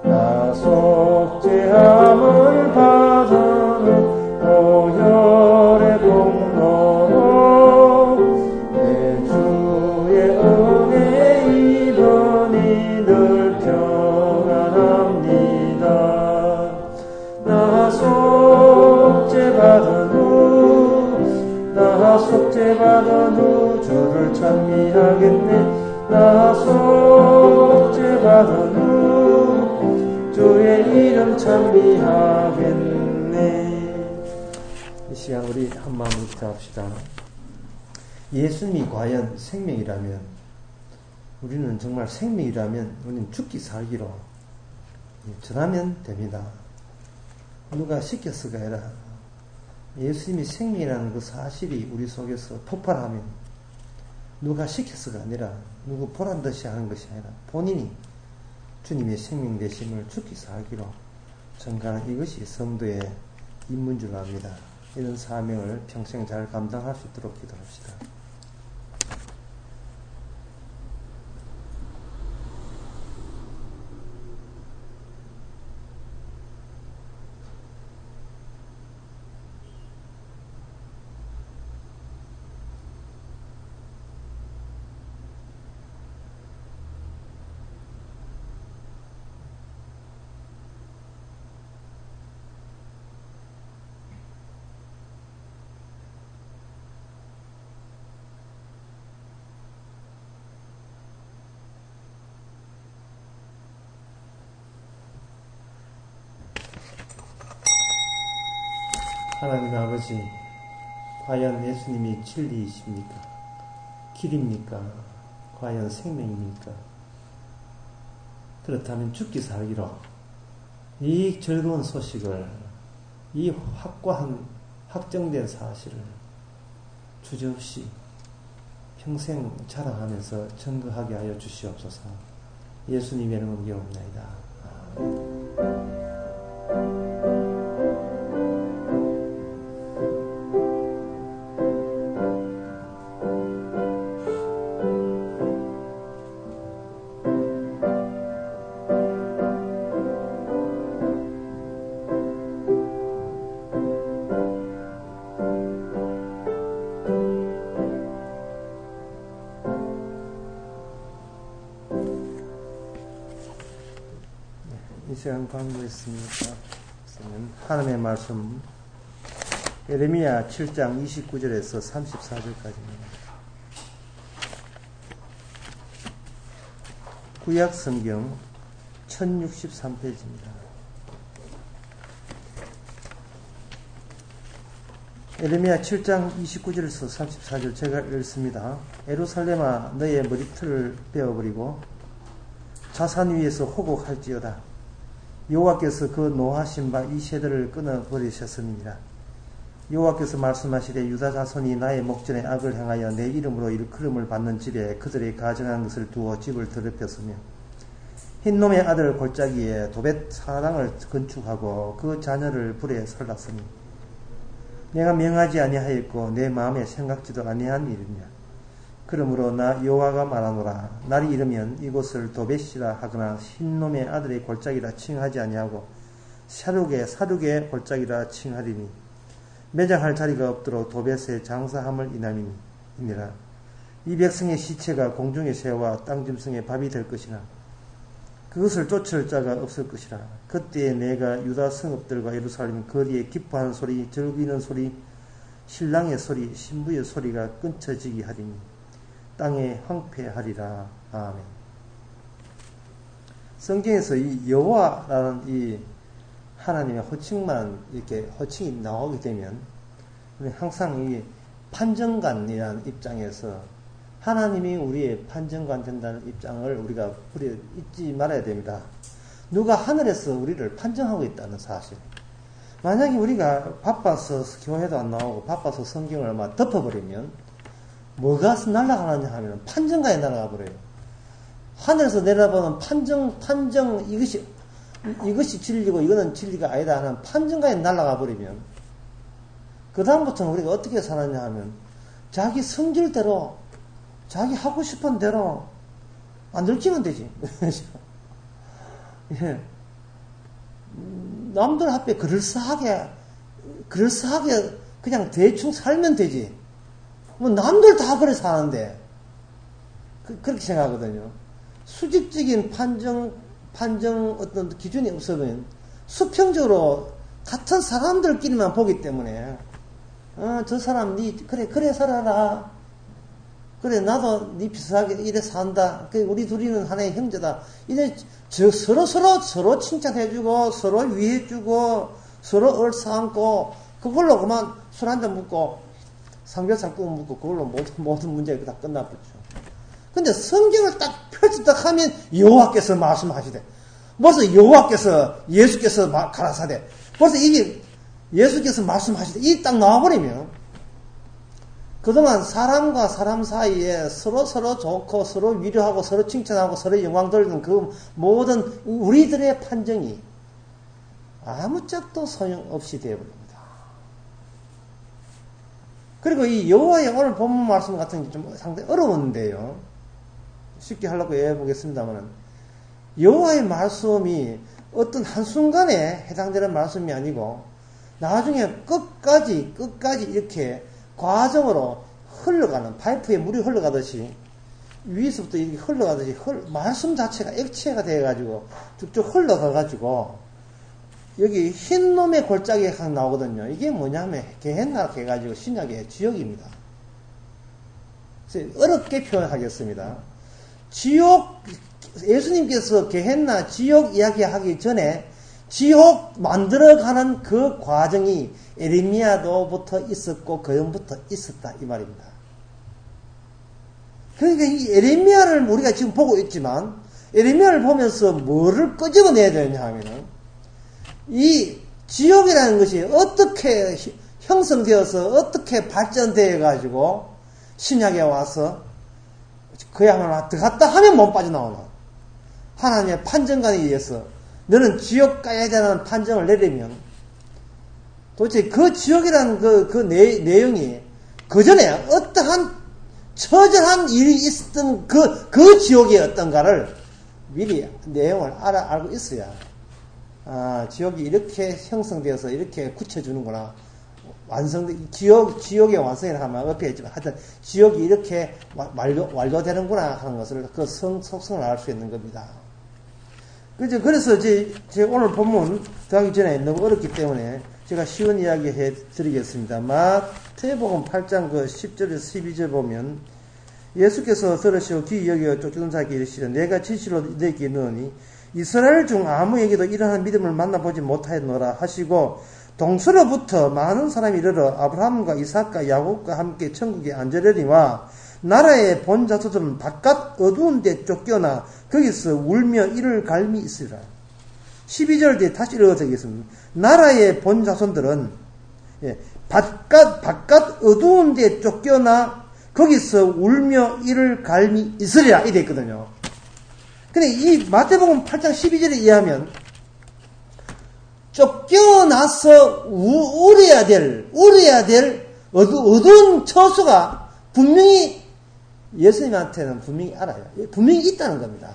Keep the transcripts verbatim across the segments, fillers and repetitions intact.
나 속죄함을 받은 보혈의 공로로 내 주의 은혜 입으니 늘 평안합니다. 나 속죄받은 후 나 속죄받은 후 주를 찬미하겠네. 나 속죄받은 후 주의 이름 찬미하겠네. 이 시간 우리 한 마음 묵상합시다. 예수님이 과연 생명이라면, 우리는 정말 생명이라면 우리는 죽기 살기로 전하면 됩니다. 누가 시켰을까 해라. 예수님이 생명이라는 그 사실이 우리 속에서 폭발하면 누가 시켰을까 아니라 누구 보란 듯이 하는 것이 아니라 본인이 주님의 생명 되심을 죽기 살기로 전가하는 이것이 성도의 임무인 줄 압니다. 이런 사명을 평생 잘 감당할 수 있도록 기도합시다. 하나님 아버지, 과연 예수님이 진리이십니까? 길입니까? 과연 생명입니까? 그렇다면 죽기 살기로 이 즐거운 소식을, 이 확고한 확정된 사실을 주저없이 평생 자랑하면서 증거하게 하여 주시옵소서. 예수님의 이름으로 기도합니다. 아멘. 이 시간 강구했습니다. 하나님의 말씀 예레미야 칠 장 이십구 절에서 삼십사 절까지입니다. 구약 성경 천육십삼 페이지입니다. 예레미야 칠 장 이십구 절에서 삼십사 절 제가 읽습니다. 예루살렘아 너의 머리털을 베어버리고 자산 위에서 호곡할지어다. 여호와께서 그 노하신 바 이 세대를 끊어버리셨음이니라. 여호와께서 말씀하시되 유다 자손이 나의 목전에 악을 행하여 내 이름으로 일컬음을 받는 집에 그들의 가정한 것을 두어 집을 더럽혔으며 흰놈의 아들 골짜기에 도벳 사랑을 건축하고 그 자녀를 불에 설랐으니 내가 명하지 아니하였고 내 마음에 생각지도 아니한 일이냐. 그러므로 나 여호와가 말하노라. 날이 이르면 이곳을 도벳이라 하거나 흰놈의 아들의 골짜기라 칭하지 아니하고 사륙의 사륙의 골짜기라 칭하리니 매장할 자리가 없도록 도벳의 장사함을 인함이니라. 이 백성의 시체가 공중의 새와 땅짐승의 밥이 될 것이나 그것을 쫓을 자가 없을 것이라. 그때에 내가 유다 성읍들과 예루살렘 거리에 기뻐하는 소리, 즐기는 소리, 신랑의 소리, 신부의 소리가 끊쳐지기 하리니 땅에 황폐하리라. 아멘. 성경에서 이 여호와라는 이 하나님의 호칭만 이렇게 호칭이 나오게 되면 항상 이 판정관이라는 입장에서 하나님이 우리의 판정관 된다는 입장을 우리가 잊지 말아야 됩니다. 누가 하늘에서 우리를 판정하고 있다는 사실. 만약에 우리가 바빠서 교회도 안 나오고 바빠서 성경을 막 덮어버리면 뭐가 날아가느냐 하면 판정가에 날아가 버려요. 하늘에서 내려보는 판정, 판정, 이것이, 이것이 진리고 이거는 진리가 아니다 하는 판정가에 날아가 버리면, 그다음부터는 우리가 어떻게 살았냐 하면, 자기 성질대로, 자기 하고 싶은 대로 안 들키면 되지. 예. 남들 앞에 그럴싸하게, 그럴싸하게 그냥 대충 살면 되지. 뭐 남들 다 그래 사는데. 그, 그렇게 생각하거든요. 수직적인 판정, 판정 어떤 기준이 없으면 수평적으로 같은 사람들끼리만 보기 때문에, 어, 저 사람, 니, 그래, 그래 살아라. 그래, 나도 니 비슷하게 이래 산다. 그래, 우리 둘이는 하나의 형제다. 이래, 저, 서로, 서로, 서로 칭찬해주고, 서로 위해주고, 서로 얼싸안고, 그걸로 그만 술 한잔 먹고, 삼겹살 구워 먹고, 그걸로 모든, 모든 문제가 다 끝나버죠. 근데 성경을 딱 펼쳤다 하면 여호와께서 말씀하시대. 벌써 여호와께서, 예수께서 가라사대. 벌써 이게 예수께서 말씀하시대. 이게 딱 나와버리면, 그동안 사람과 사람 사이에 서로 서로 좋고 서로 위로하고 서로 칭찬하고 서로 영광 돌리는 그 모든 우리들의 판정이 아무짝도 소용없이 되어버립니다. 그리고 이 여호와의 오늘 본문 말씀 같은 게 좀 상당히 어려운데요. 쉽게 하려고 해보겠습니다만, 여호와의 말씀이 어떤 한순간에 해당되는 말씀이 아니고 나중에 끝까지 끝까지 이렇게 과정으로 흘러가는, 파이프에 물이 흘러가듯이 위에서부터 이렇게 흘러가듯이 흘, 말씀 자체가 액체가 돼가지고 쭉쭉 흘러가가지고 여기 흰 놈의 골짜기가 각 나오거든요. 이게 뭐냐면 게헨나 해가지고 신약의 지옥입니다. 그래서 어렵게 표현하겠습니다. 지옥, 예수님께서 게헨나 지옥 이야기하기 전에 지옥 만들어가는 그 과정이 에레미야도부터 있었고 그 전부터 있었다 이 말입니다. 그러니까 이 에레미야를 우리가 지금 보고 있지만 에레미야를 보면서 뭐를 끄집어내야 되냐 하면은 이 지옥이라는 것이 어떻게 형성되어서 어떻게 발전되어 가지고 신약에 와서 그야말로 들어갔다 하면 못 빠져나오나 하나님의 판정관에 의해서 너는 지옥 가야 되는 판정을 내리면 도대체 그 지옥이라는 그, 그 내, 내용이 그 전에 어떠한 처절한 일이 있었던 그, 그 지옥이 어떤가를 미리 내용을 알아, 알고 있어야, 아, 지옥이 이렇게 형성되어서 이렇게 굳혀주는구나. 완성돼, 지옥, 지옥의 완성이라 하면 옆에 있지만 하여튼 지옥이 이렇게 완료, 완료되는구나 하는 것을 그 성, 속성을 알 수 있는 겁니다. 그죠? 그래서 제, 제 오늘 본문 들어가기 전에 너무 어렵기 때문에 제가 쉬운 이야기 해 드리겠습니다. 마태복음 팔 장 그 십 절에서 십이 절 보면 예수께서 들으시고 귀히 여겨 쫓기는 자에게 이르시되 내가 진실로 너에게 이르노니 이스라엘 중 아무에게도 이러한 믿음을 만나보지 못하였노라 하시고 동서로부터 많은 사람이 이르러 아브라함과 이삭과 야곱과 함께 천국에 앉으려니와 나라의 본 자손들은 바깥 어두운 데 쫓겨나 거기서 울며 이를 갈미 있으리라. 십이 절 뒤에 다시 읽어드리겠습니다. 나라의 본 자손들은 예, 바깥 바깥 어두운 데 쫓겨나 거기서 울며 이를 갈미 있으리라 이래 있거든요. 근데 이 마태복음 팔 장 십이 절에 의하면 쫓겨나서 우, 울어야 될 울어야 될 어두, 어두운 처소가 분명히 예수님한테는 분명히 알아요. 분명히 있다는 겁니다.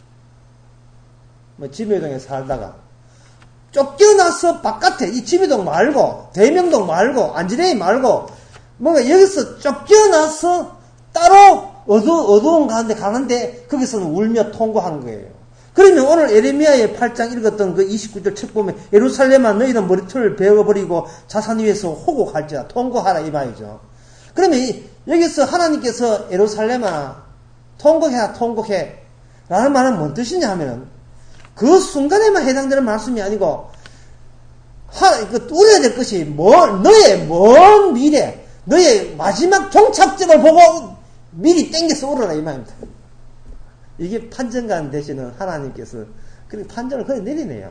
뭐 지미동에 살다가 쫓겨나서 바깥에 이 지미동 말고 대명동 말고 안지레이 말고 뭔가 여기서 쫓겨나서 따로 어두, 어두운 가운데 가는데 거기서는 울며 통고하는 거예요. 그러면 오늘 에레미야의 팔 장 읽었던 그 이십구 절 책 보면 예루살렘아 너희는 머리털을 베어버리고 자산 위에서 호곡할지라 통고하라 이 말이죠. 그러면 여기서 하나님께서 예루살렘아 통곡해라 통곡해 라는 말은 뭔 뜻이냐 하면 그 순간에만 해당되는 말씀이 아니고 하, 그 우려야 될 것이 뭐, 너의 먼 미래 너의 마지막 종착점을 보고 미리 땡겨서 울어라 이 말입니다. 이게 판정관 되시는 하나님께서 그 판정을 그래 내리네요.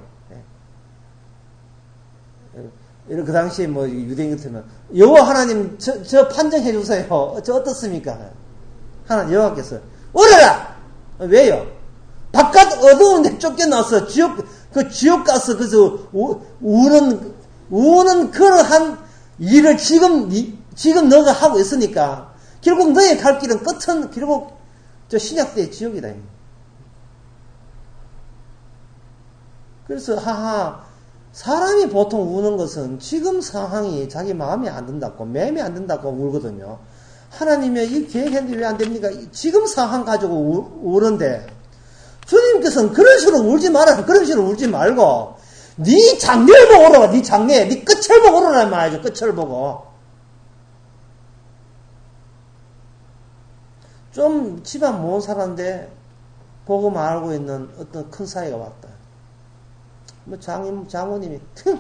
예. 그 당시에 뭐 유대인 같으면 여호와 하나님 저, 저 판정해 주세요. 저 어떻습니까? 하나님 여호와께서 울어라. 왜요? 바깥 어두운 데 쫓겨나서 지옥 그 지옥 가서 그래서 우, 우는 우는 그러한 일을 지금 지금 너가 하고 있으니까 결국 너의 갈 길은 끝은 결국 저 신약대의 지옥이다. 그래서 하하 사람이 보통 우는 것은 지금 상황이 자기 마음에 안 든다고, 마음에 안 든다고 울거든요. 하나님이 이 계획했는데 왜 안 됩니까? 지금 상황 가지고 우, 우는데, 주님께서는 그런 식으로 울지 마라. 그런 식으로 울지 말고, 네 장래를 보고 울어라. 네 장래, 네 끝을 보고 울어라 말이죠. 끝을 보고. 좀 집안 못 살았는데, 복음 알고 있는 어떤 큰 사이가 왔다. 뭐 장, 장모님이 퉁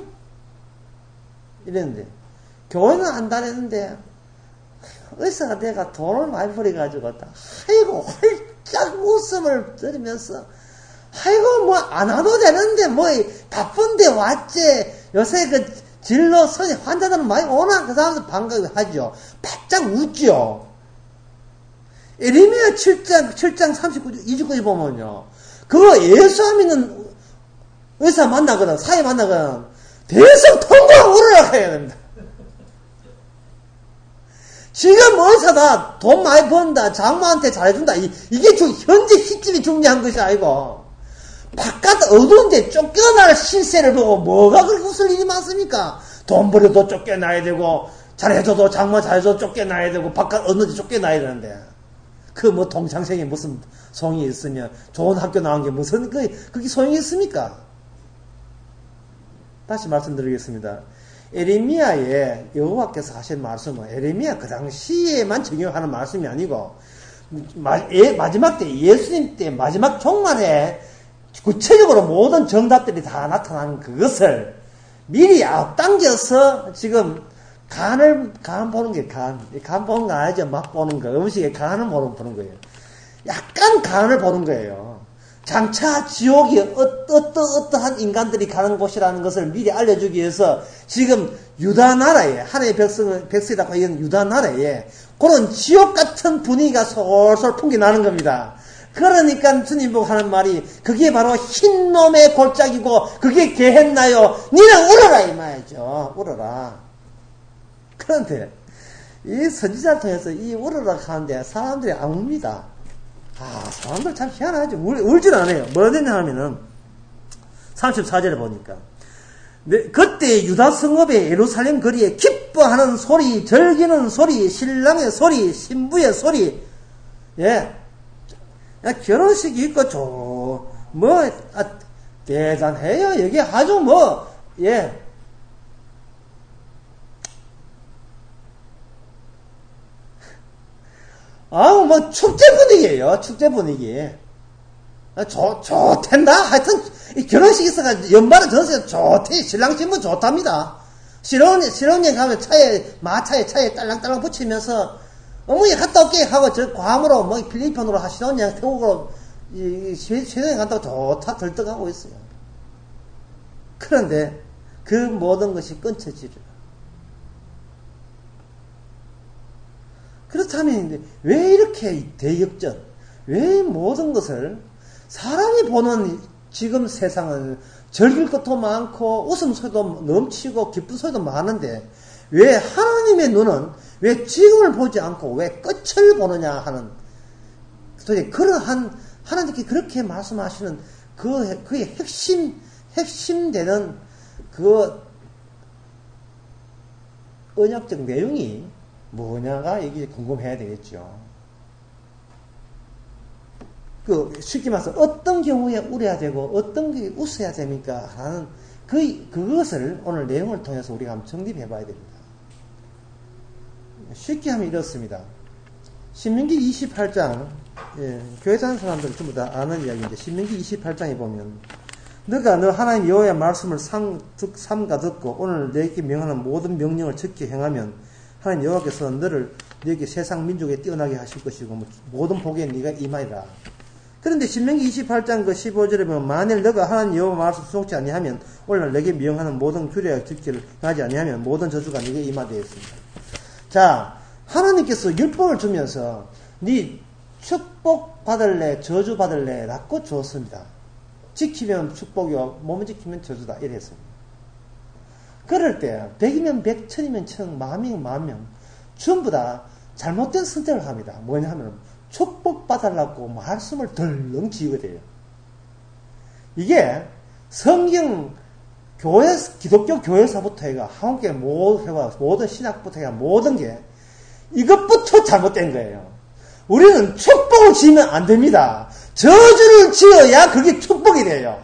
이랬는데 교회는 안 다녔는데 의사가 내가 돈을 많이 벌여가지고 아이고 활짝 웃음을 들으면서 아이고 뭐 안 와도 되는데 뭐 바쁜데 왔지. 요새 그 진로 선이 환자들은 많이 오나 그 사람들 반가워하죠. 바짝 웃죠. 에레미야 칠 장 칠 장 삼십구 절 이십 절까지 보면요, 그거 예수 믿는 의사 만나거든, 사회 만나거든, 대성 통과하고 울으라 해야 됩니다. 지금 의사다, 돈 많이 번다, 장모한테 잘해준다, 이, 이게 주, 현재 시점이 중요한 것이 아니고, 바깥 어두운데 쫓겨날 실세를 보고 뭐가 그렇게 웃을 일이 많습니까? 돈 벌여도 쫓겨나야 되고, 잘해줘도 장모 잘해줘도 쫓겨나야 되고, 바깥 어느 데 쫓겨나야 되는데, 그 뭐 동창생이 무슨 소용이 있으면, 좋은 학교 나온 게 무슨, 그, 그게 소용이 있습니까? 다시 말씀드리겠습니다. 에레미야의 여호와께서 하신 말씀은 에레미야 그 당시에만 적용하는 말씀이 아니고 마지막 때 예수님 때 마지막 종말에 구체적으로 모든 정답들이 다 나타나는 그것을 미리 앞당겨서 지금 간을 간 보는 게 간, 간 보는 거 아니죠. 맛 보는 거, 음식의 간을 보는 거예요. 약간 간을 보는 거예요. 장차 지옥이 어떠어떠한 인간들이 가는 곳이라는 것을 미리 알려주기 위해서 지금 유다 나라에, 하나님의 백성을, 백성이라고 하는 유다 나라에 그런 지옥 같은 분위기가 솔솔 풍겨나는 겁니다. 그러니까 주님 보고 하는 말이 그게 바로 흰 놈의 골짜기고 그게 개했나요? 니는 울어라 이 말이죠. 울어라. 그런데 이 선지자를 통해서 이 울어라 하는데 사람들이 안 웁니다. 아, 사람들 참 희한하죠. 울, 울질 않아요. 뭐라 되냐 하면은, 삼십사 절에 보니까, 네, 그때 유다 성읍의 예루살렘 거리에 기뻐하는 소리, 즐기는 소리, 신랑의 소리, 신부의 소리, 예. 결혼식이 있고, 저, 뭐, 아, 대단해요. 여기 아주 뭐, 예. 아우, 뭐, 축제 분위기예요. 축제 분위기. 좋, 좋댄다? 하여튼, 이 결혼식 있어가지고, 연말은 전세 좋대. 신랑 신부 좋답니다. 신혼여행, 신혼여행 가면 차에, 마차에 차에 딸랑딸랑 붙이면서, 어머니 갔다 올게 하고, 저, 괌으로, 뭐, 필리핀으로 하 신혼여행 태국으로, 이, 신혼여행 간다고 좋다 들떡하고 있어요. 그런데, 그 모든 것이 끊쳐지려. 그렇다면 왜 이렇게 대역전, 왜 모든 것을 사람이 보는 지금 세상은 즐길 것도 많고 웃음소리도 넘치고 기쁜 소리도 많은데 왜 하나님의 눈은 왜 지금을 보지 않고 왜 끝을 보느냐 하는 도대체 그러한 하나님께 그렇게 말씀하시는 그 그의 핵심 핵심되는 그 언약적 내용이 뭐냐가 이게 궁금해야 되겠죠. 그 쉽게 말해서 어떤 경우에 울어야 되고 어떤 게 웃어야 됩니까? 하는 그 그것을 오늘 내용을 통해서 우리가 한번 정립해 봐야 됩니다. 쉽게 하면 이렇습니다. 신명기 이십팔 장, 예, 교회 다니는 사람들은 전부 다 아는 이야기인데 신명기 이십팔 장에 보면 너가 너 하나님 여호와의 말씀을 삼, 삼가 듣고 오늘 내게 명하는 모든 명령을 지켜 행하면 하나님 여호와께서 너를 너에게 세상 민족에 뛰어나게 하실 것이고 모든 복에 네가 임하리라. 그런데 신명기 이십팔 장 그 십오 절에 보면 만일 너가 하나님 여호와 말씀 순종치 아니하면 오늘 내게 명하는 모든 규례와 지키를 하지 아니하면 모든 저주가 네게 임하되어 있습니다. 자, 하나님께서 율법을 주면서 네 축복 받을래 저주 받을래 라고 주었습니다. 지키면 축복이요 못 지키면 저주다 이랬습니다. 그럴 때 백이면 백, 천이면 천, 만이면 만명 전부 다 잘못된 선택을 합니다. 뭐냐 하면 축복받으려고 말씀을 덜렁 지우게 돼요. 이게 성경 교회, 기독교 교회사부터 해가, 한국의 모든, 모든 신학부터 해가, 모든 게, 이것부터 잘못된 거예요. 우리는 축복을 지으면 안 됩니다. 저주를 지어야 그게 축복이 돼요.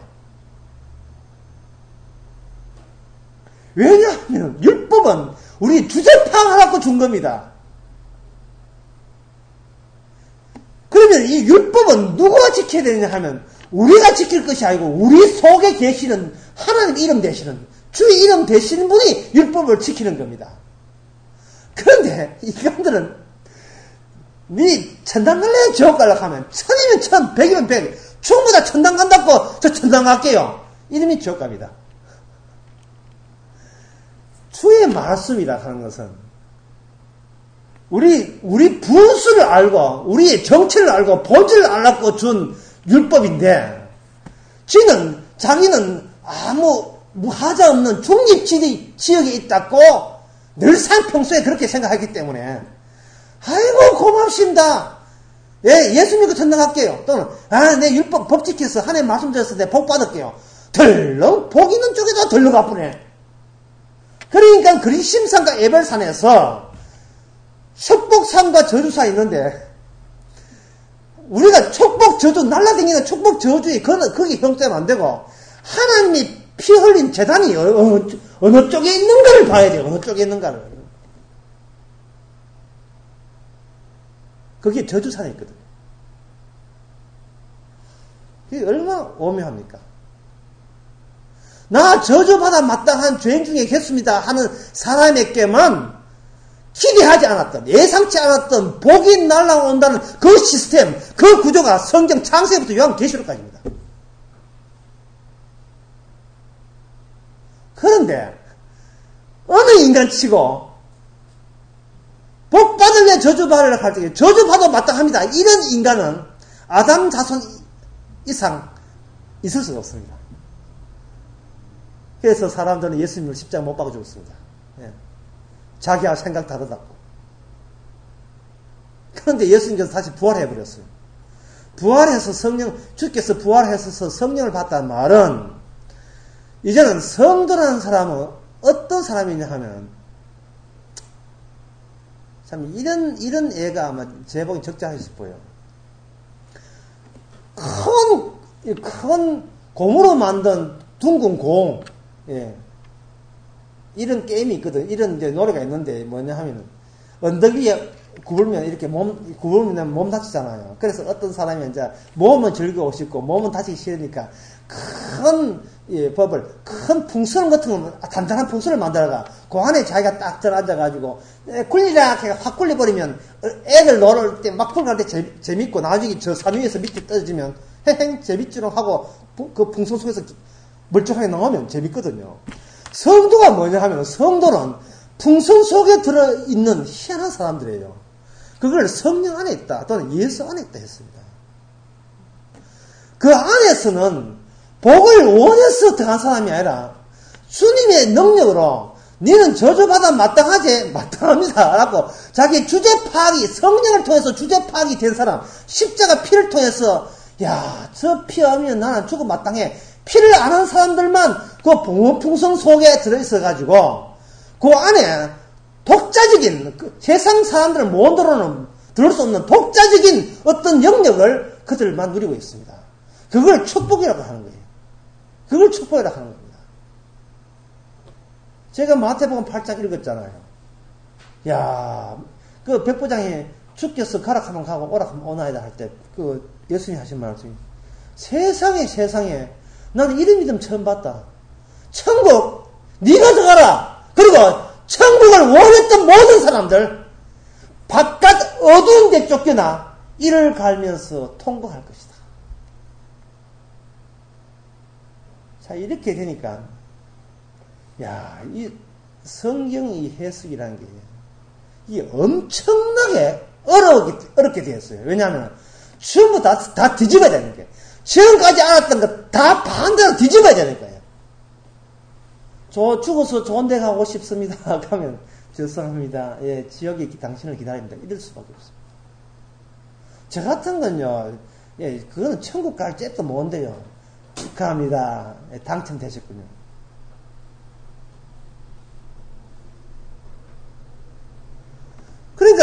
왜냐하면, 율법은 우리 주제 파악하라고 준 겁니다. 그러면 이 율법은 누가 지켜야 되느냐 하면, 우리가 지킬 것이 아니고, 우리 속에 계시는 하나님 이름 되시는, 주의 이름 되시는 분이 율법을 지키는 겁니다. 그런데, 인간들은, 니 천당 갈래? 지옥 갈래? 하면, 천이면 천, 백이면 백, 충분히 다 천당 간다고, 저 천당 갈게요. 이름이 지옥 갑니다. 주의 말씀이라 하는 것은, 우리, 우리 분수를 알고, 우리의 정체를 알고, 본질을 알고 준 율법인데, 쥐는, 자기는 아무, 무하자 없는 중립 지역에 있다고 늘상 평소에 그렇게 생각하기 때문에, 아이고, 고맙습니다. 예, 예수 믿고 천당 갈게요. 또는, 아, 내 율법, 법 지켜서 하나님 말씀 드려서 내 복 받을게요. 덜렁, 복 있는 쪽에다 덜렁 아프네. 그러니까 그리심산과 에벨산에서 축복산과 저주산 있는데, 우리가 축복 저주, 날라다니는 축복 저주에, 그거는, 그게 형태는 안 되고, 하나님이 피 흘린 재단이 어느, 어느 쪽에 있는가를 봐야 돼요. 어느 쪽에 있는가를. 그게 저주산에 있거든요. 그게 얼마나 오묘합니까? 나 저주받아 마땅한 죄인 중에 겠습니다 하는 사람에게만 기대하지 않았던, 예상치 않았던 복이 날아온다는 그 시스템, 그 구조가 성경 창세기부터 요한계시록까지입니다. 그런데 어느 인간치고 복 받으면 저주받으려 할 때 저주받아 마땅합니다. 이런 인간은 아담 자손 이상 있을 수가 없습니다. 그래서 사람들은 예수님을 십자가 못 박아 죽었습니다. 예. 자기와 생각 다르다고. 그런데 예수님께서 다시 부활해버렸어요. 부활해서 성령, 주께서 부활해서 성령을 받다는 말은, 이제는 성도라는 사람은 어떤 사람이냐 하면, 참, 이런, 이런 애가 아마 제 보기 적절하실 거예요. 큰, 큰 고무로 만든 둥근 공, 예. 이런 게임이 있거든. 이런 이제 노래가 있는데 뭐냐 하면은 언덕 위에 굽으면 이렇게 몸 굽으면 몸 다치잖아요. 그래서 어떤 사람이 이제 몸은 즐기고 싶고 몸은 다치기 싫으니까 큰 예, 법을 큰 풍선 같은 거 단단한 풍선을 만들어가 그 안에 자기가 딱 들어앉아가지고 굴리라 해가 확 굴려버리면 애들 놀을 때 막 풀갈 때 재밌고 나중에 저 산 위에서 밑에 떨어지면 헤행 재밌지롱 하고 그 풍선 속에서 멀쩡하게 나오면 재밌거든요. 성도가 뭐냐 하면 성도는 풍선 속에 들어있는 희한한 사람들이에요. 그걸 성령 안에 있다 또는 예수 안에 있다 했습니다. 그 안에서는 복을 원해서 들어간 사람이 아니라 주님의 능력으로 너는 저주받아 마땅하지? 마땅합니다. 라고 자기 주제 파악이 성령을 통해서 주제 파악이 된 사람, 십자가 피를 통해서 야, 저 피 하면 나는 죽어 마땅해. 피를 아는 사람들만 그 풍성 속에 들어있어가지고 그 안에 독자적인 그 세상 사람들은 못 들어오는 들을 수 없는 독자적인 어떤 영역을 그들만 누리고 있습니다. 그걸 축복이라고 하는 거예요. 그걸 축복이라고 하는 겁니다. 제가 마태복음 팔 장 읽었잖아요. 야, 그 백부장이 주께서 가라 하면 가고 오라 하면 오나이다 할 때 그 예수님이 하신 말씀이 세상에 세상에 나는 이런 믿음 처음 봤다. 천국 네가 들어가라. 그리고 천국을 원했던 모든 사람들 바깥 어두운 데 쫓겨나 이를 갈면서 통과할 것이다. 자, 이렇게 되니까 야, 이 성경의 해석이라는 게 이게 엄청나게 어렵게, 어렵게 되었어요. 왜냐하면 전부 다, 다 뒤집어야 되는 거예요. 지금까지 알았던 거 다 반대로 뒤집어야 되는 거예요. 저 죽어서 좋은 데 가고 싶습니다. 하면 죄송합니다. 예, 지역에 당신을 기다립니다. 이럴 수밖에 없습니다. 저 같은 건요, 예, 그거는 천국 갈 잽도 뭔데요. 축하합니다. 예, 당첨되셨군요.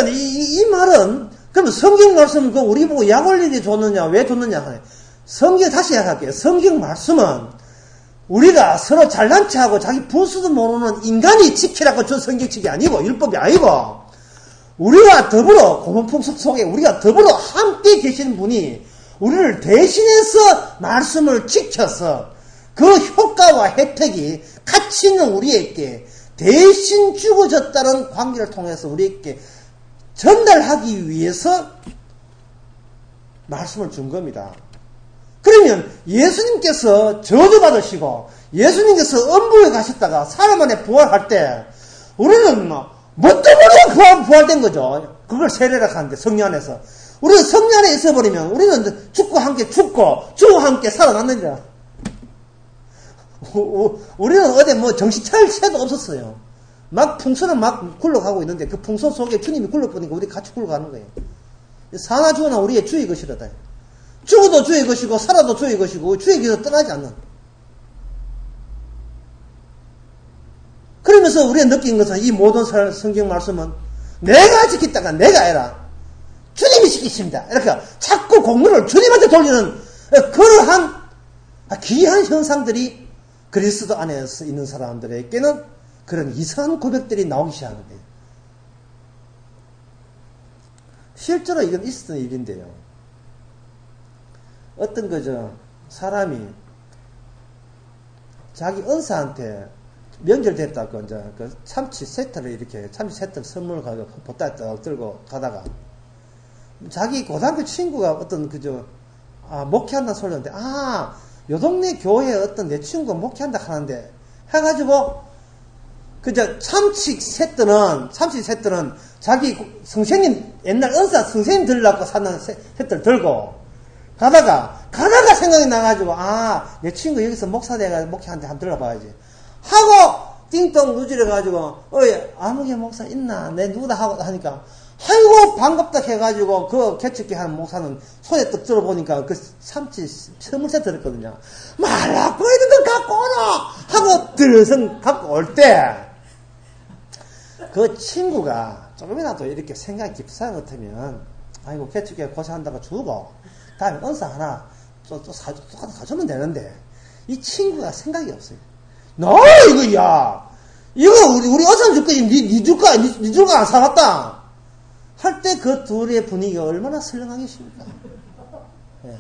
이, 이, 이 말은, 그러면 성경 말씀은 그 우리 보고 약 올리게 줬느냐, 왜 줬느냐 하네. 성경, 다시 이야기할게요. 성경 말씀은 우리가 서로 잘난 체하고 자기 분수도 모르는 인간이 지키라고 준 성경책이 아니고, 율법이 아니고, 우리와 더불어, 고문풍속 속에 우리가 더불어 함께 계신 분이 우리를 대신해서 말씀을 지켜서 그 효과와 혜택이 가치 있는 우리에게 대신 주어졌다는 관계를 통해서 우리에게 전달하기 위해서 말씀을 준 겁니다. 그러면 예수님께서 저주받으시고 예수님께서 음부에 가셨다가 사흘 만에 부활할 때 우리는 뭐 뭣도 모르고 부활, 부활된 거죠. 그걸 세례라 하는데 성령 안에서. 우리는 성령 안에 있어버리면 우리는 죽고 함께 죽고 죽고 함께 살아났느니라. 우리는 어디 뭐 정신 차릴 새도 없었어요. 막 풍선은 막 굴러가고 있는데 그 풍선 속에 주님이 굴러보니까 우리 같이 굴러가는 거예요. 사나 죽으나 우리의 주의 것이로다. 죽어도 주의 것이고 살아도 주의 것이고 주의 길에서 떠나지 않는. 그러면서 우리가 느낀 것은 이 모든 성경 말씀은 내가 지켰다가 내가 해라. 주님이 지키십니다. 이렇게 자꾸 공로를 주님한테 돌리는 그러한 귀한 현상들이 그리스도 안에서 있는 사람들에게는 그런 이상한 고백들이 나오기 시작하는 거예요. 실제로 이건 있었던 일인데요. 어떤 거죠. 사람이 자기 은사한테 명절 됐다고 이제 그 참치 세트를 이렇게 참치 세트 선물을 가지고 보따리 딱 들고 가다가 자기 고등학교 친구가 어떤 그저 아, 목회한다는 소리 하는데 아, 요 동네 교회에 어떤 내 친구가 목회한다 하는데 해가지고 그저 참치 세트는 참치 세트는 자기 선생님 옛날 은사 선생님 들으려고 사는 세트를 들고 가다가 가다가 생각이 나가지고 아, 내 친구 여기서 목사 돼가 목회한테 한번 들어봐야지 하고 띵동 누질해가지고 어이 아무개 목사 있나 내 누구다 하고 하니까 아이고 반갑다 해가지고 그 개척기 하는 목사는 손에 떡 들어보니까 그 참치 선물 세트 들었거든요. 말라고 이런 걸 갖고 오나 하고 들어서 갖고 올 때 그 친구가 조금이라도 이렇게 생각이 깊사 같으면 아이고 개척기 고생한다고 주고 다음에 은사 하나 또, 또 사, 똑같이 가져오면 되는데 이 친구가 생각이 없어요. 너 이거 야 이거 우리 우리 어선 줄 거지 니, 니 줄까 니, 니 줄까 안 사갔다 할 때 그 둘의 분위기가 얼마나 설렁하겠습니까? 예.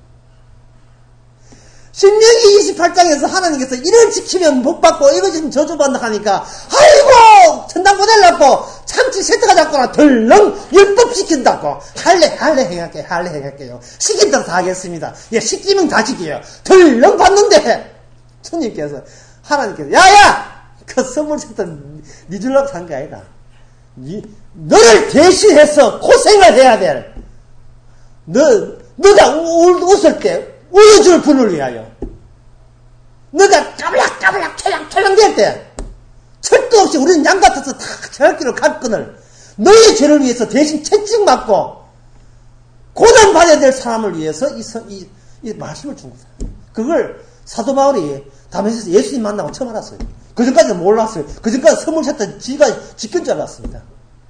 신명기 이십팔 장에서 하나님께서 이를 지키면 복 받고 이거 지금 저주받는다 하니까 아이고 천당 보내려고 참치 세트가 잡거나 덜렁 율법 지킨다고 할래 할래 행할게 할래 행할게요 시킨다고 다 하겠습니다. 예 시키면 다 지켜요. 덜렁 받는데 주님께서 하나님께서 야야 그 선물 세트 니 주려고 산 게 아니다. 니, 너를 대신해서 고생을 해야 돼. 너 너가 울, 웃을 때 울어줄 분을 위하여 너가 까불락까불락 찰랑찰랑 될 때 철도 없이 우리는 양 같아서 다 저길로 갈 거늘 너의 죄를 위해서 대신 채찍맞고 고난받아야 될 사람을 위해서 이, 이, 이 말씀을 준 거다. 그걸 사도 바울이 다메섹에서 예수님 만나고 처음 알았어요. 그 전까지는 몰랐어요. 그 전까지 선물 쳤던 지가 지킨 줄 알았습니다.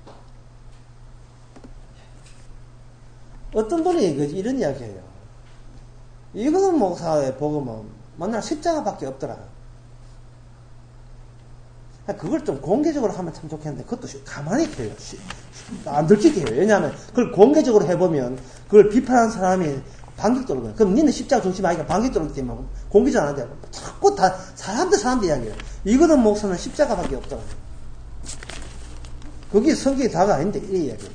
어떤 분이 이런 이야기해요. 이거는 목사의 복음은 만날 십자가밖에 없더라. 그걸 좀 공개적으로 하면 참 좋겠는데 그것도 가만히 해요. 안 들키게 해요. 왜냐하면 그걸 공개적으로 해보면 그걸 비판하는 사람이 반격 돌거든요. 그럼 니는 십자가 중심 아니까 반격 돌기 때문에 공개적 안 하는데 자꾸 다 사람들 사람들 이야기해요. 이거는 목사는 십자가밖에 없더라. 그게 성경의 다가 아닌데 이 이야기예요.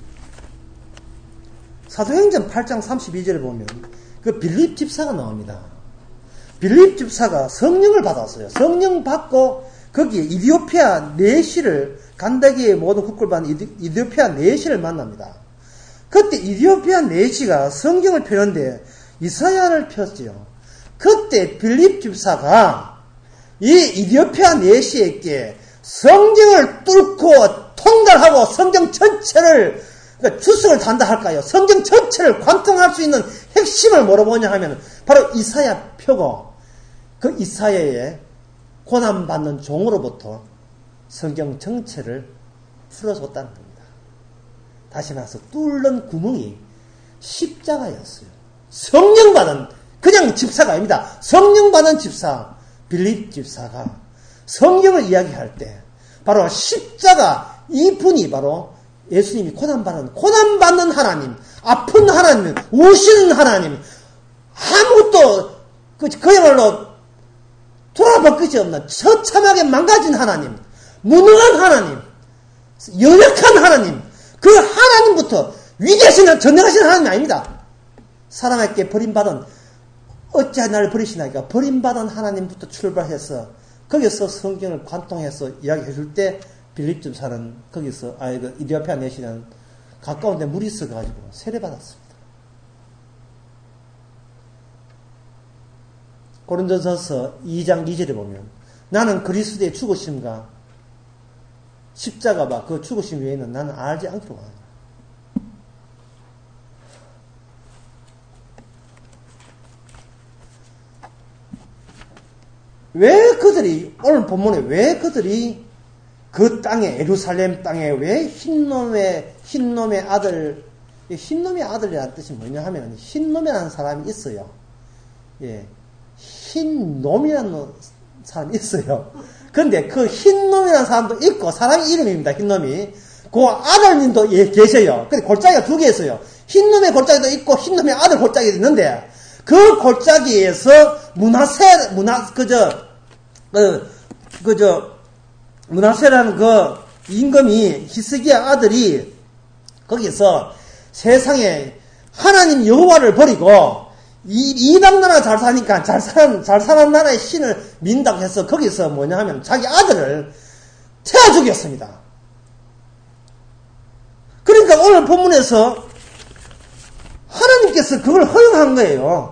사도행전 팔 장 삼십이 절에 보면 그 빌립 집사가 나옵니다. 빌립 집사가 성령을 받았어요. 성령 받고 거기에 이디오피아 내시를 간다기의 모든 국고를 받은 이디오피아 내시를 만납니다. 그때 이디오피아 내시가 성경을 펴는데 이사야를 폈지요. 그때 빌립 집사가 이 이디오피아 내시에게 성경을 뚫고 통달하고 성경 전체를 그러니까 추석을 단다 할까요? 성경 전체를 관통할 수 있는 핵심을 뭐라보냐 하면 바로 이사야 펴고 그 이사야의 고난받는 종으로부터 성경 전체를 풀어줬다는 겁니다. 다시 말해서 뚫는 구멍이 십자가였어요. 성령 받은 그냥 집사가 아닙니다. 성령 받은 집사 빌립 집사가 성경을 이야기할 때 바로 십자가 이 분이 바로 예수님이 고난받는 고난받는 하나님, 아픈 하나님, 우시는 하나님, 아무것도 그, 그야말로 돌아볼 것이 없는 처참하게 망가진 하나님, 무능한 하나님, 연약한 하나님, 그 하나님부터 위대하신 전능하신 하나님이 아닙니다. 사람에게 버림받은 어찌 나를 버리시나이까 버림받은 하나님부터 출발해서 거기서 성경을 관통해서 이야기해 줄 때 빌립 집사는 거기서 아 그 이디오피아 내시는 가까운 데 물이 있어가지고 세례받았습니다. 고린도전서 이 장 이 절에 보면 나는 그리스도의 죽으심과 십자가와 그 죽으심 외에는 나는 알지 않기로 하노라. 왜 그들이 오늘 본문에 왜 그들이 그 땅에 예루살렘 땅에 왜 흰놈의 흰놈의 아들 흰놈의 아들이라는 뜻이 뭐냐 하면 흰놈이라는 사람이 있어요. 예, 흰놈이라는 사람이 있어요. 그런데 그 흰놈이라는 사람도 있고 사람의 이름입니다. 흰놈이 그 아들님도 예, 계셔요. 근데 골짜기가 두 개 있어요. 흰놈의 골짜기도 있고 흰놈의 아들 골짜기도 있는데 그 골짜기에서 문하세 문하 그저 그, 그저 문하세라는 그 임금이 히스기야 아들이 거기서 세상에 하나님 여호와를 버리고 이, 이방 나라 잘 사니까 잘 사는, 잘 사는 나라의 신을 민다고 해서 거기서 뭐냐 하면 자기 아들을 태워 죽였습니다. 그러니까 오늘 본문에서 하나님께서 그걸 허용한 거예요.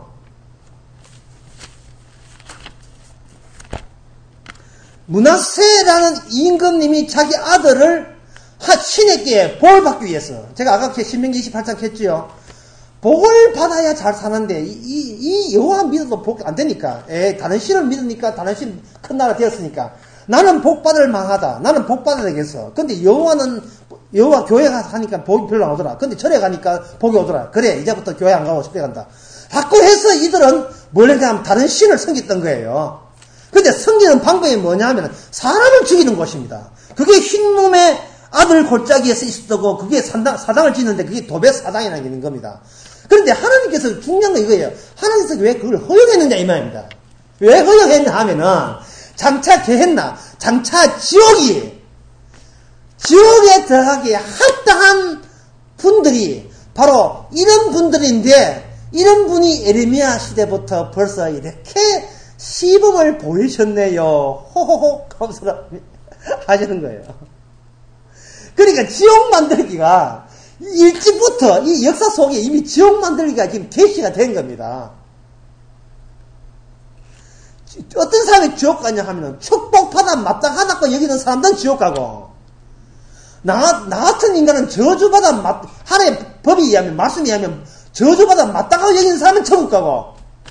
문하세라는 임금님이 자기 아들을 신에게 복을 받기 위해서 제가 아까 신명기 이십팔 장 했지요. 복을 받아야 잘 사는데 이, 이, 이 여호와 믿어도 복 안 되니까 에, 다른 신을 믿으니까 다른 신 큰 나라 되었으니까 나는 복 받을 만하다. 나는 복 받아야 되겠어. 근데 여호와는 여호와 교회 가니까 복이 별로 안 오더라. 근데 절에 가니까 복이 오더라. 그래 이제부터 교회 안 가고 집에 간다. 자꾸 해서 이들은 뭘 했냐 하면 다른 신을 섬겼던 거예요. 근데 섬기는 방법이 뭐냐 하면 사람을 죽이는 것입니다. 그게 흰놈의 아들 골짜기에서 있었고 그게 사당, 사당을 짓는데 그게 도배 사당이라는 겁니다. 그런데 하나님께서 중요한 건 이거예요. 하나님께서 왜 그걸 허용했느냐 이 말입니다. 왜 허용했냐 하면은 장차 개했나 장차 지옥이 지옥에 들어가기에 합당한 분들이 바로 이런 분들인데 이런 분이 에레미야 시대부터 벌써 이렇게 시범을 보이셨네요. 호호호 감사합니다 하시는 거예요. 그러니까 지옥 만들기가 일찍부터 이 역사 속에 이미 지옥 만들기가 지금 개시가 된 겁니다. 어떤 사람이 지옥 가냐 하면은 축복받아 마땅하다고 여기는 사람들은 지옥 가고 나, 나 같은 인간은 저주받아 마, 하나님의 법에 의하면 말씀에 의하면 저주받아 마땅하고 여기는 사람은 천국 가고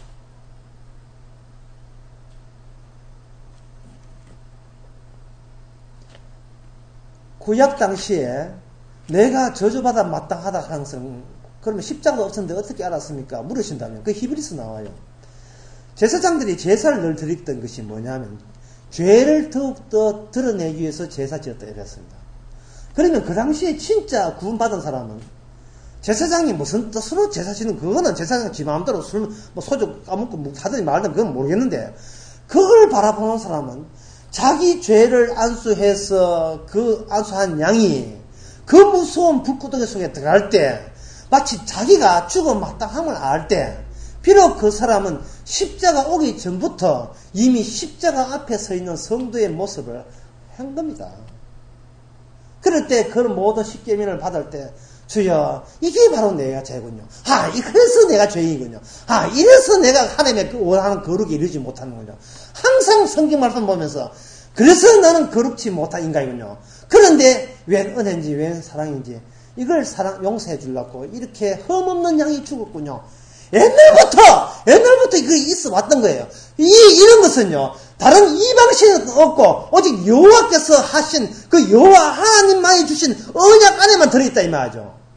구약 당시에 내가 저주받아 마땅하다 하는 것은 그러면 십자가도 없었는데 어떻게 알았습니까? 물으신다면 그 히브리서 나와요. 제사장들이 제사를 늘 드렸던 것이 뭐냐면 죄를 더욱더 드러내기 위해서 제사 지었다 이랬습니다. 그러면 그 당시에 진짜 구원받은 사람은 제사장이 무슨 뜻으로 제사 지는 그거는 제사장 지 마음대로 술, 뭐 소주 까먹고 뭐 하든지 말든 그건 모르겠는데 그걸 바라보는 사람은 자기 죄를 안수해서 그 안수한 양이 그 무서운 불구덩이 속에 들어갈 때 마치 자기가 죽어 마땅함을 알 때 비록 그 사람은 십자가 오기 전부터 이미 십자가 앞에 서 있는 성도의 모습을 한 겁니다. 그럴 때 그 모든 십계명을 받을 때 주여 이게 바로 내가 죄군요. 아 그래서 내가 죄인이군요. 아 이래서 내가 하나님의 원하는 거룩에 이르지 못하는군요. 항상 성경 말씀 보면서 그래서 나는 거룩지 못한 인간이군요. 그런데 웬 은혜인지 웬 사랑인지 이걸 사랑 용서해 주려고 이렇게 흠없는 양이 죽었군요. 옛날부터 옛날부터 그게 있어 왔던 거예요. 이 이런 것은요 다른 이방신은 없고 오직 여호와께서 하신 그 여호와 하나님만이 주신 언약 안에만 들어있다 이 말이죠.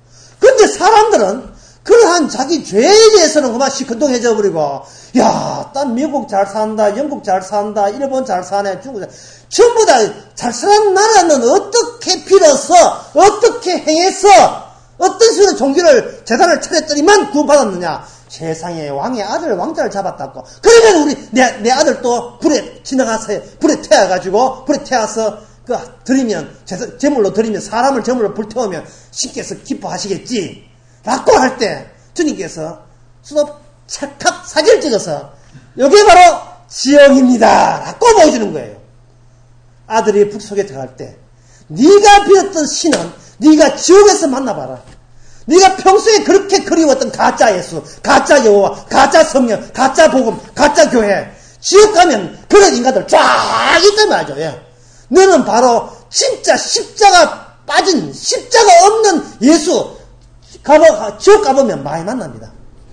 근데 사람들은 그러한 자기 죄에 대해서는 그만 시큰둥해져 버리고, 야, 난 미국 잘 산다, 영국 잘 산다, 일본 잘 사네, 중국 잘, 전부 다 잘 사는 나라는 어떻게 빌었어? 어떻게 행했어? 어떤 식으로 종교를, 재단을 차렸더니만 구원받았느냐? 세상에 왕의 아들, 왕자를 잡았다고. 그러면 우리, 내, 내 아들 또 불에 지나가서, 불에 태워가지고, 불에 태워서, 그, 드리면, 제, 제물로 드리면, 사람을 제물로 불태우면, 신께서 기뻐하시겠지. 라고 할 때, 주님께서 수도 찰칵 사진을 찍어서, 여기 바로 지옥입니다. 라고 보여주는 거예요. 아들이 북속에 들어갈 때, 네가 빌었던 신은, 네가 지옥에서 만나봐라. 네가 평소에 그렇게 그리웠던 가짜 예수, 가짜 여호와, 가짜 성령, 가짜 복음, 가짜 교회, 지옥 가면 그런 인간들 쫙 있단 말이죠. 예. 너는 바로 진짜 십자가 빠진, 십자가 없는 예수, 가보, 지옥 가보면 많이 만납니다.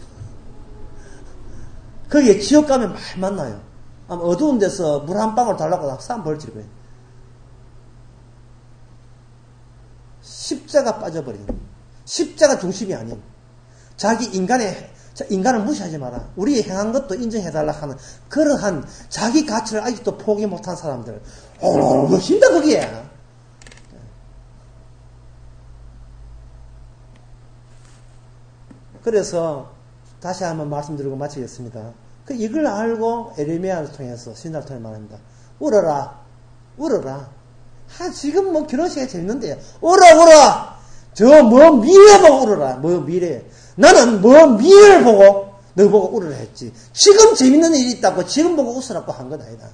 거기에 지옥 가면 많이 만나요. 아마 어두운 데서 물 한 방울 달라고 싸움 벌질 거예요. 십자가 빠져버린, 십자가 중심이 아닌, 자기 인간의, 인간을 무시하지 마라. 우리 행한 것도 인정해달라 하는 그러한 자기 가치를 아직도 포기 못한 사람들. 어, 힘다, 거기에. 그래서 다시 한번 말씀드리고 마치겠습니다. 그 이걸 알고 에레미야를 통해서 신화를 통해 말합니다. 울어라, 울어라. 아, 지금 뭐 결혼식이 재밌는데요. 울어, 울어. 저 뭐 미래 보고 울어라. 뭐 미래. 나는 뭐 미래를 보고 너 보고 울어라 했지. 지금 재밌는 일이 있다고 지금 보고 웃으라고 한 건 아니다.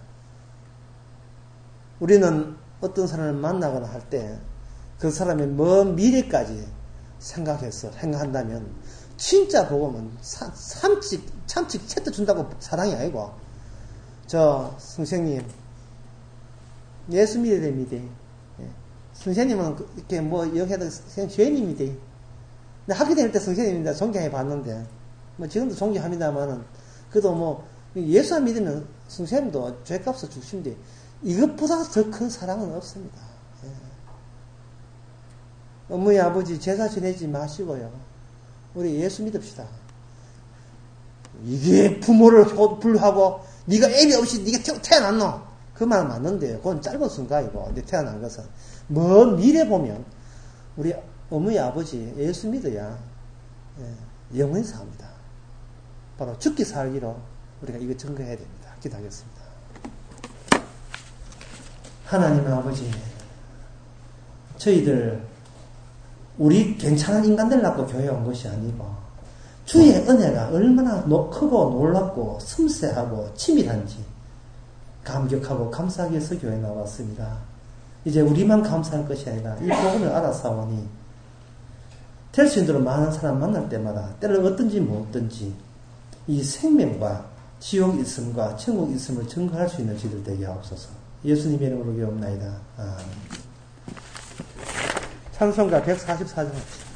우리는 어떤 사람을 만나거나 할 때 그 사람의 먼 미래까지 생각해서 생각한다면 진짜 복음은 참치, 참치 채트 준다고 사랑이 아니고, 저, 선생님, 예수 믿어야 됩니다. 예. 선생님은 이렇게 뭐, 여기에도 선생님 죄인입니다. 학교 다닐 때 선생님입니다. 존경해 봤는데, 뭐, 지금도 존경합니다만은, 그래도 뭐, 예수 안 믿으면 선생님도 죄값을 주신데, 이것보다 더 큰 사랑은 없습니다. 예. 어머니, 아버지, 제사 지내지 마시고요. 우리 예수 믿읍시다. 이게 부모를 불하고 네가 애비 없이 네가 태어났노? 그 말 맞는데요. 그건 짧은 순간이고 네 태어난 것은 먼 미래 보면 우리 어머니 아버지 예수 믿어야 예, 영원히 삽니다. 바로 죽기 살기로 우리가 이거 증거해야 됩니다. 기도하겠습니다. 하나님 아버지, 저희들 우리 괜찮은 인간들 낳고 교회에 온 것이 아니고 주의 은혜가 얼마나 크고 놀랍고 섬세하고 치밀한지 감격하고 감사하기 위해서 교회에 나왔습니다. 이제 우리만 감사할 것이 아니라 이 복음을 알아사오니 될 수 있는 대로 많은 사람 만날 때마다 때를 얻든지 못 얻든지 이 생명과 지옥 있음과 천국 있음을 증거할 수 있는 지들 되게 하옵소서. 예수님의 이름으로 기도합나이다. 아멘. 찬송가 백사십사 장